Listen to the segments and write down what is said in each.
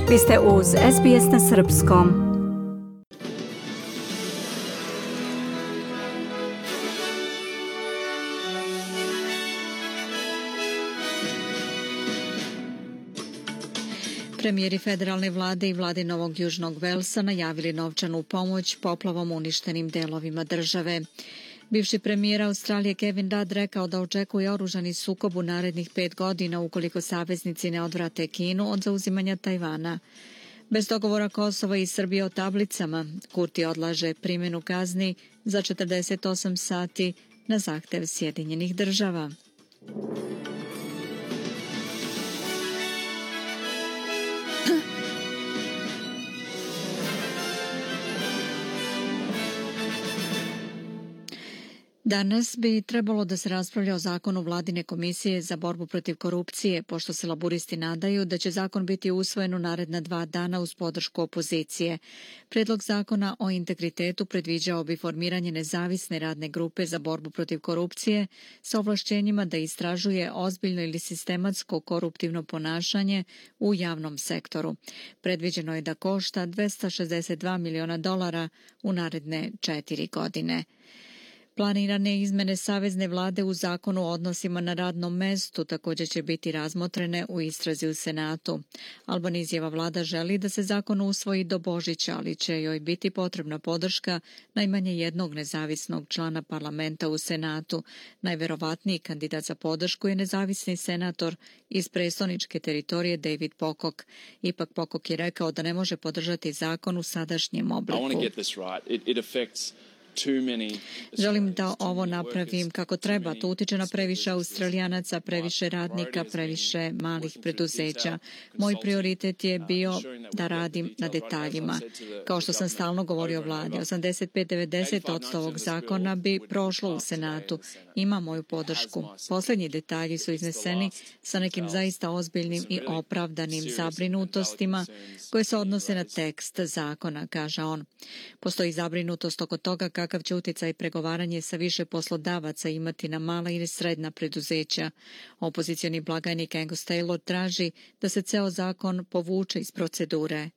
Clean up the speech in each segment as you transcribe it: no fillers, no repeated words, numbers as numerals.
Vi ste uz SBS na srpskom. Premijeri federalne vlade i vlade Novog Južnog Velsa najavili novčanu pomoć poplavom uništenim delovima države. Bivši premijer Australije Kevin Rudd rekao da očekuje oružani sukob u narednih 5 godina ukoliko saveznici ne odvrate Kinu od zauzimanja Tajvana. Bez dogovora Kosova i Srbije o tablicama, Kurti odlaže primjenu kazni za 48 sati na zahtev Sjedinjenih država. Danas bi trebalo da se raspravlja o zakonu Vladine komisije za borbu protiv korupcije, pošto se laburisti nadaju da će zakon biti usvojen u naredna 2 dana uz podršku opozicije. Predlog zakona o integritetu predviđao bi formiranje nezavisne radne grupe za borbu protiv korupcije sa ovlašćenjima da istražuje ozbiljno ili sistematsko koruptivno ponašanje u javnom sektoru. Predviđeno je da košta $262 miliona u naredne 4 godine. Planirane izmene savezne vlade u zakonu o odnosima na radnom mestu također će biti razmotrene u istrazi u Senatu. Albanizijeva vlada želi da se zakon usvoji do Božića, ali će joj biti potrebna podrška najmanje jednog nezavisnog člana parlamenta u Senatu. Najverovatniji kandidat za podršku je nezavisni senator iz prestoničke teritorije David Pocock. Ipak Pocock je rekao da ne može podržati zakon u sadašnjem obliku. Želim da ovo napravim kako treba. To utiče na previše Australijanaca, previše radnika, previše malih preduzeća. Moj prioritet je bio da radim na detaljima. Kao što sam stalno govorio vladi, 85-90% ovog zakona bi prošlo u Senatu. Ima moju podršku. Posljednji detalji su izneseni sa nekim zaista ozbiljnim i opravdanim zabrinutostima koje se odnose na tekst zakona, kaže on. Postoji zabrinutost oko toga kakav će utjecaj pregovaranje sa više poslodavaca imati na mala ili srednja preduzeća. Opozicioni blagajnik Angus Taylor traži da se ceo zakon povuče iz procedure.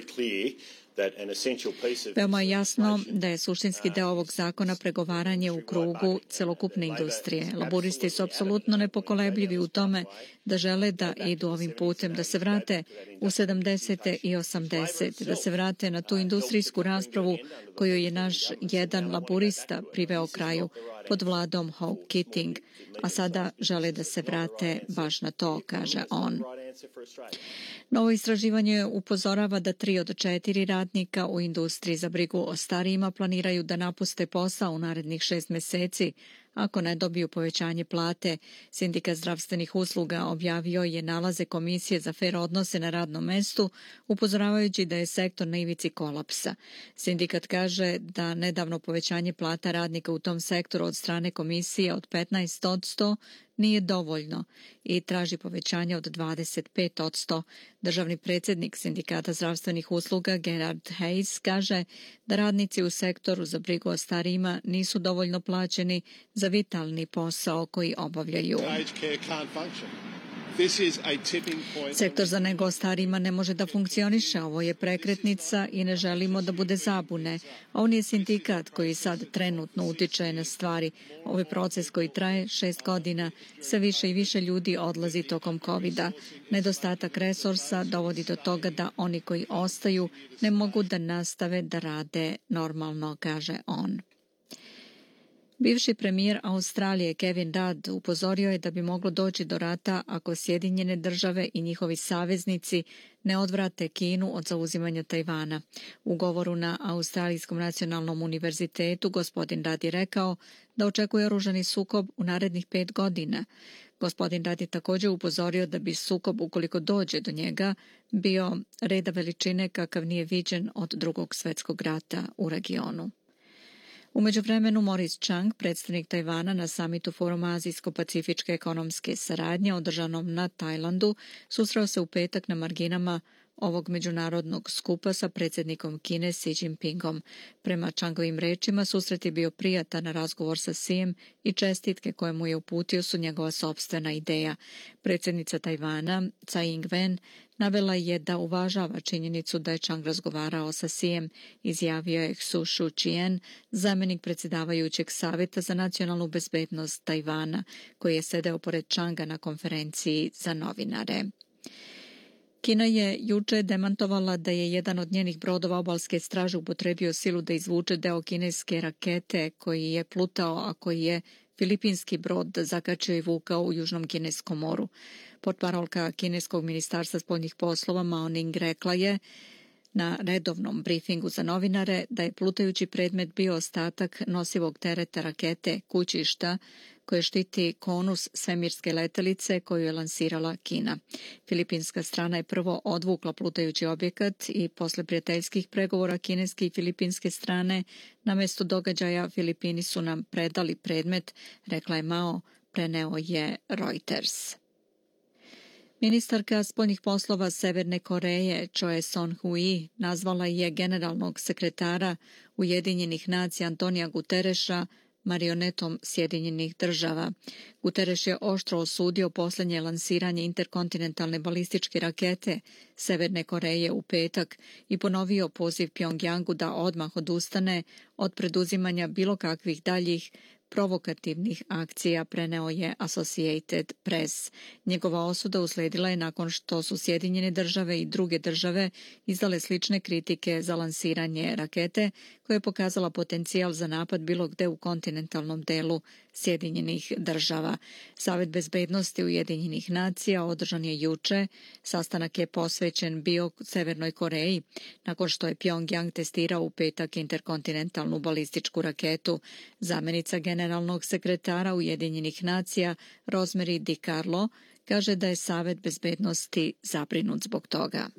Veoma je jasno da je suštinski deo ovog zakona pregovaranje u krugu celokupne industrije. Laburisti su apsolutno nepokolebljivi u tome da žele da idu ovim putem, da se vrate u 70. i 80. da se vrate na tu industrijsku raspravu koju je naš jedan laburista priveo kraju pod vladom Hawke Keating, a sada žele da se vrate baš na to, kaže on. Novo istraživanje upozorava da 3 od 4 radnika u industriji za brigu o starijima planiraju da napuste posao u narednih 6 mjeseci ako ne dobiju povećanje plate. Sindikat zdravstvenih usluga objavio je nalaze Komisije za fer odnose na radnom mestu, upozoravajući da je sektor na ivici kolapsa. Sindikat kaže da nedavno povećanje plata radnika u tom sektoru od strane komisije od 15% nije dovoljno i traži povećanje od 25%. Državni predsjednik Sindikata zdravstvenih usluga Gerard Hayes kaže da radnici u sektoru za brigu o starijima nisu dovoljno plaćeni za vitalni posao koji obavljaju. Sektor za nego o starijima ne može da funkcioniše. Ovo je prekretnica i ne želimo da bude zabune. On je sindikat koji sad trenutno utiče na stvari. Ovo je proces koji traje 6 godina. Sve više i više ljudi odlazi tokom COVID-a. Nedostatak resursa dovodi do toga da oni koji ostaju ne mogu da nastave da rade normalno, kaže on. Bivši premijer Australije Kevin Rudd upozorio je da bi moglo doći do rata ako Sjedinjene države i njihovi saveznici ne odvrate Kinu od zauzimanja Tajvana. U govoru na Australijskom nacionalnom univerzitetu gospodin Rudd je rekao da očekuje oružani sukob u narednih 5 godina. Gospodin Rudd je također upozorio da bi sukob, ukoliko dođe do njega, bio reda veličine kakav nije viđen od Drugog svjetskog rata u regionu. U međuvremenu Maurice Chang, predstavnik Tajvana na samitu Foruma Azijsko-pacifičke ekonomske saradnje održanom na Tajlandu, susreo se u petak na marginama ovog međunarodnog skupa sa predsjednikom Kine Xi Jinpingom. Prema Changovim rečima, susret je bio prijatan razgovor sa Xijem i čestitke koje mu je uputio su njegova sopstvena ideja. Predsjednica Tajvana, Tsai Ing-wen, Navela je da uvažava činjenicu da je Chang razgovarao sa Xijem, izjavio je Xu Shuqian, zamjenik predsjedavajućeg Savjeta za nacionalnu bezbednost Tajvana, koji je sedeo pored Changa na konferenciji za novinare. Kina je juče demantovala da je jedan od njenih brodova obalske straže upotrebio silu da izvuče deo kineske rakete koji je plutao, a koji je filipinski brod zakačio i vukao u Južnom kineskom moru. Portparolka kineskog ministarstva spoljnih poslova Mao Ning rekla je na redovnom brifingu za novinare da je plutajući predmet bio ostatak nosivog tereta rakete Kućišta koje štiti konus svemirske letelice koju je lansirala Kina. Filipinska strana je prvo odvukla plutajući objekat i posle prijateljskih pregovora kineske i filipinske strane na mesto događaja Filipini su nam predali predmet, rekla je Mao, preneo je Reuters. Ministarka spoljnih poslova Severne Koreje Choe Son-hui nazvala je generalnog sekretara Ujedinjenih nacija Antonija Gutereša marionetom Sjedinjenih država. Guterres je oštro osudio posljednje lansiranje interkontinentalne balističke rakete Severne Koreje u petak i ponovio poziv Pjongjangu da odmah odustane od preduzimanja bilo kakvih daljih provokativnih akcija, preneo je Associated Press. Njegova osuda usledila je nakon što su Sjedinjene države i druge države izdale slične kritike za lansiranje rakete koja je pokazala potencijal za napad bilo gde u kontinentalnom delu Sjedinjenih država. Savet bezbednosti Ujedinjenih nacija održan je juče. Sastanak je posvećen bio Severnoj Koreji nakon što je Pjongjang testirao u petak interkontinentalnu balističku raketu. Zamjenica generalnog sekretara Ujedinjenih nacija Rosemary DiCarlo kaže da je Savet bezbednosti zabrinut zbog toga.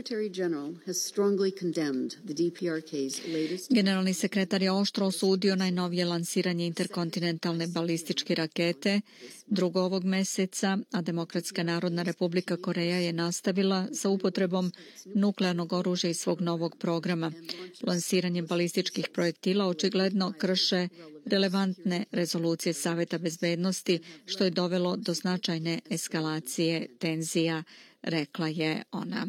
Generalni sekretar je oštro osudio najnovije lansiranje interkontinentalne balističke rakete 2. ovog meseca, a Demokratska narodna republika Koreja je nastavila sa upotrebom nuklearnog oružja iz svog novog programa. Lansiranje balističkih projektila očigledno krše relevantne rezolucije Saveta bezbednosti, što je dovelo do značajne eskalacije tenzija, rekla je ona.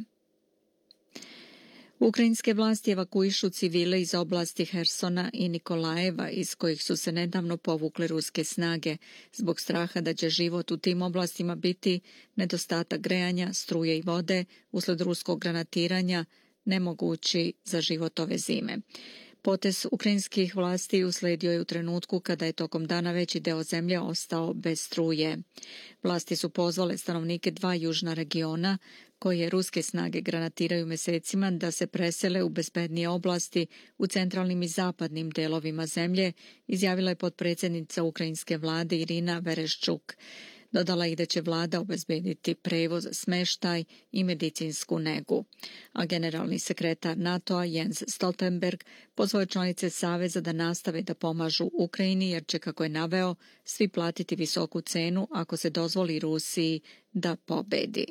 Ukrajinske vlasti evakuišu civile iz oblasti Hersona i Nikolajeva, iz kojih su se nedavno povukle ruske snage, zbog straha da će život u tim oblastima biti nedostatak grejanja, struje i vode usled ruskog granatiranja, nemogući za život ove zime. Potez ukrajinskih vlasti usledio je u trenutku kada je tokom dana veći deo zemlje ostao bez struje. Vlasti su pozvale stanovnike 2 južna regiona, koje ruske snage granatiraju mesecima, da se presele u bezbednije oblasti u centralnim i zapadnim delovima zemlje, izjavila je potpredsjednica ukrajinske vlade Irina Vereščuk. Dodala i da će vlada obezbediti prevoz, smeštaj i medicinsku negu. A generalni sekretar NATO-a Jens Stoltenberg pozvao je članice Saveza da nastave da pomažu Ukrajini, jer će, kako je naveo, svi platiti visoku cenu ako se dozvoli Rusiji da pobedi.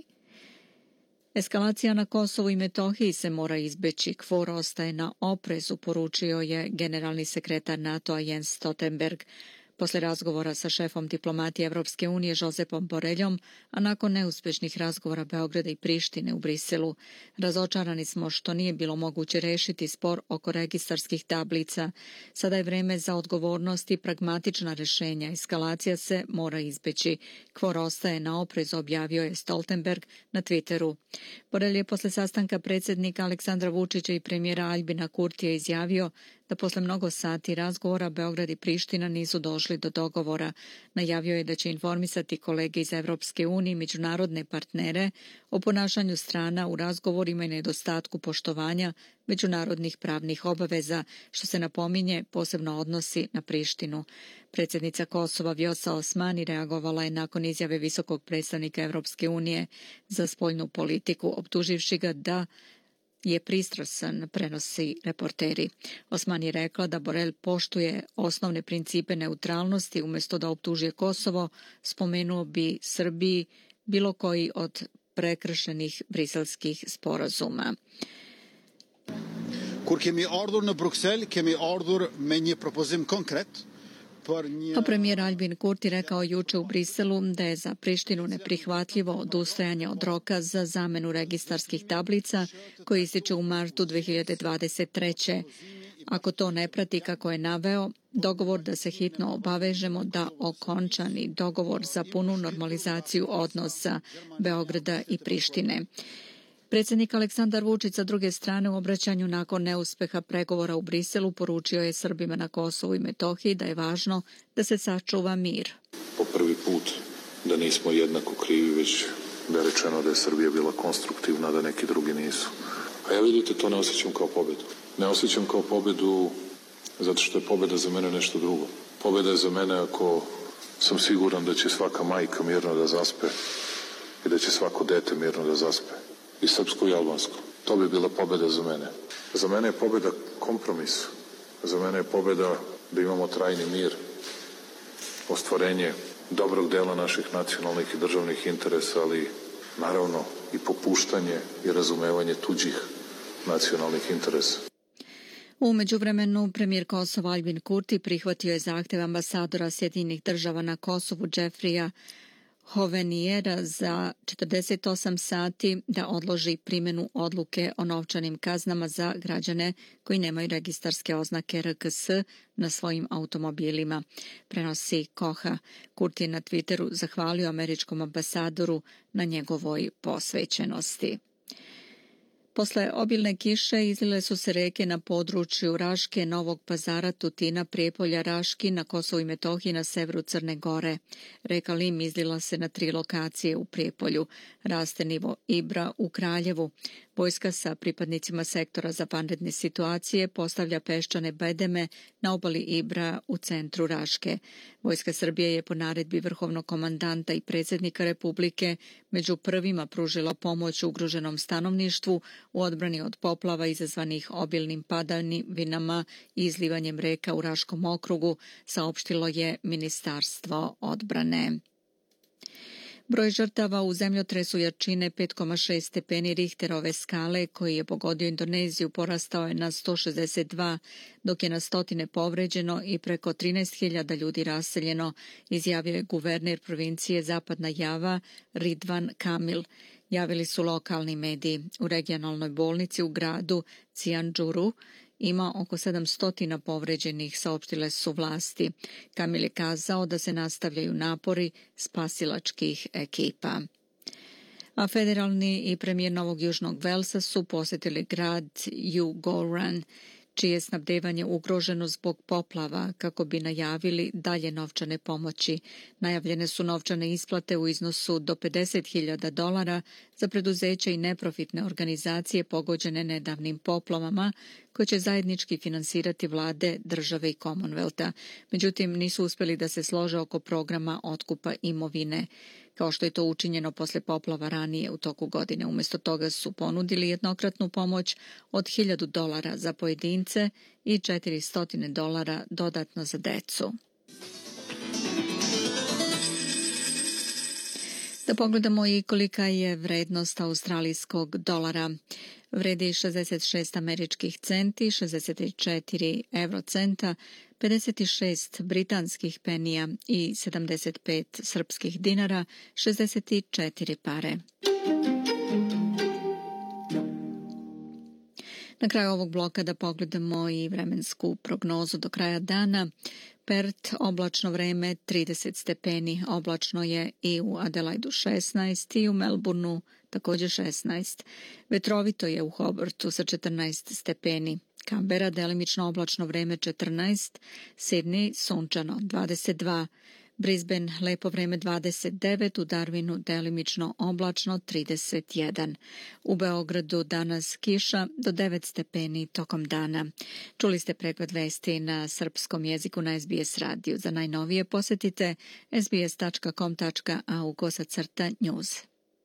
Eskalacija na Kosovu i Metohiji se mora izbeći, KFOR ostaje na oprezu, poručio je generalni sekretar NATO-a Jens Stoltenberg. Posle razgovora sa šefom diplomatije Evropske unije Josepom Boreljom, a nakon neuspešnih razgovora Beograda i Prištine u Briselu, razočarani smo što nije bilo moguće rešiti spor oko registarskih tablica. Sada je vreme za odgovornost i pragmatična rešenja. Eskalacija se mora izbeći. KFOR ostaje na oprezu, objavio je Stoltenberg na Twitteru. Borelj je posle sastanka predsjednika Aleksandra Vučića i premijera Aljbina Kurtija izjavio da posle mnogo sati razgovora Beograd i Priština nisu došli do dogovora. Najavio je da će informisati kolege iz Evropske unije i međunarodne partnere o ponašanju strana u razgovorima i nedostatku poštovanja međunarodnih pravnih obaveza, što se napominje posebno odnosi na Prištinu. Predsjednica Kosova Vjosa Osmani reagovala je nakon izjave visokog predstavnika Evropske unije za spoljnu politiku, optuživši ga da je pristrasan, prenosi reporteri. Osman je rekla da Borel poštuje osnovne principe neutralnosti, umjesto da optužuje Kosovo, spomenuo bi Srbiji bilo koji od prekršenih briselskih sporazuma. Kur kemi ardhur në Bruksel, kemi ardhur me një propozim konkret A premijer Albin Kurti rekao juče u Briselu da je za Prištinu neprihvatljivo odustajanje od roka za zamenu registarskih tablica koji ističe u martu 2023. Ako to ne prati kako je naveo, dogovor da se hitno obavežemo da okončani dogovor za punu normalizaciju odnosa Beograda i Prištine. Predsjednik Aleksandar Vučić sa druge strane u obraćanju nakon neuspeha pregovora u Briselu poručio je Srbima na Kosovu i Metohiji da je važno da se sačuva mir. Po prvi put da nismo jednako krivi, već da je rečeno da je Srbija bila konstruktivna, da neki drugi nisu. A ja vidite, to ne osjećam kao pobedu. Ne osjećam kao pobedu zato što je pobeda za mene nešto drugo. Pobeda je za mene ako sam siguran da će svaka majka mirno da zaspe i da će svako dete mirno da zaspe. I srpsko i albansko. To bi bila pobeda za mene. Za mene je pobeda kompromis. Za mene je pobeda da imamo trajni mir, ostvarenje dobrog dela naših nacionalnih i državnih interesa, ali naravno i popuštanje i razumevanje tuđih nacionalnih interesa. U međuvremenu, premijer Kosova Albin Kurti prihvatio je zahtev ambasadora Sjedinjenih država na Kosovu Jeffreya Hovenijera za 48 sati da odloži primjenu odluke o novčanim kaznama za građane koji nemaju registarske oznake RKS na svojim automobilima. Prenosi Koha. Kurti je na Twitteru zahvalio američkom ambasadoru na njegovoj posvećenosti. Posle obilne kiše izlile su se reke na području Raške, Novog Pazara, Tutina, Prijepolja, Raški, na Kosovu i Metohiji, na severu Crne Gore. Reka Lim izlila se na 3 lokacije u Prijepolju. Raste nivo Ibra u Kraljevu. Vojska sa pripadnicima sektora za vanredne situacije postavlja peščane bedeme na obali Ibra u centru Raške. Vojska Srbije je po naredbi vrhovnog komandanta i predsjednika Republike među prvima pružila pomoć ugroženom stanovništvu u odbrani od poplava izazvanih obilnim padavinama i izlivanjem reka u Raškom okrugu, saopštilo je Ministarstvo odbrane. Broj žrtava u zemljotresu jačine 5,6 stepeni Richterove skale koji je pogodio Indoneziju porastao je na 162, dok je na stotine povređeno i preko 13.000 ljudi raseljeno, izjavio je guverner provincije Zapadna Java Ridvan Kamil. Javili su lokalni mediji. U regionalnoj bolnici u gradu Cianjuru ima oko 700 povređenih, saopštile su vlasti. Kamil je kazao da se nastavljaju napori spasilačkih ekipa. A federalni i premijer Novog Južnog Velsa su posjetili grad Ugoran, čije je snabdevanje ugroženo zbog poplava, kako bi najavili dalje novčane pomoći. Najavljene su novčane isplate u iznosu do $50.000 za preduzeća i neprofitne organizacije pogođene nedavnim poplavama, koje će zajednički finansirati vlade, države i Commonwealtha. Međutim, nisu uspjeli da se slože oko programa otkupa imovine, kao što je to učinjeno posle poplava ranije u toku godine. Umjesto toga su ponudili jednokratnu pomoć od $1.000 za pojedince i $400 dodatno za decu. Da pogledamo i kolika je vrednost australijskog dolara. Vredi 66 američkih centi, 64 eurocenta, 56 britanskih penija i 75 srpskih dinara, 64 pare. Na kraju ovog bloka da pogledamo i vremensku prognozu do kraja dana. Perth, oblačno vreme, 30 stepeni. Oblačno je i u Adelaidu 16 i u Melbourneu također 16. Vetrovito je u Hobartu sa 14 stepeni. Canberra, delimično oblačno vreme 14. Sydney, sunčano 22. Brisbane, lepo vreme 29, u Darwinu delimično oblačno 31. U Beogradu danas kiša do 9 stepeni tokom dana. Čuli ste pregled vesti na srpskom jeziku na SBS radiju. Za najnovije posjetite sbs.com.au/news.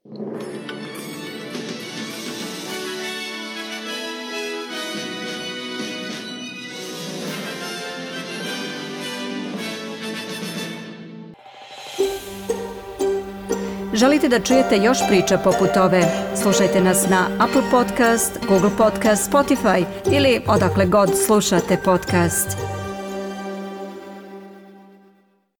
Želite da čujete još priča poput ove? Slušajte nas na Apple Podcast, Google Podcast, Spotify ili odakle god slušate podcast.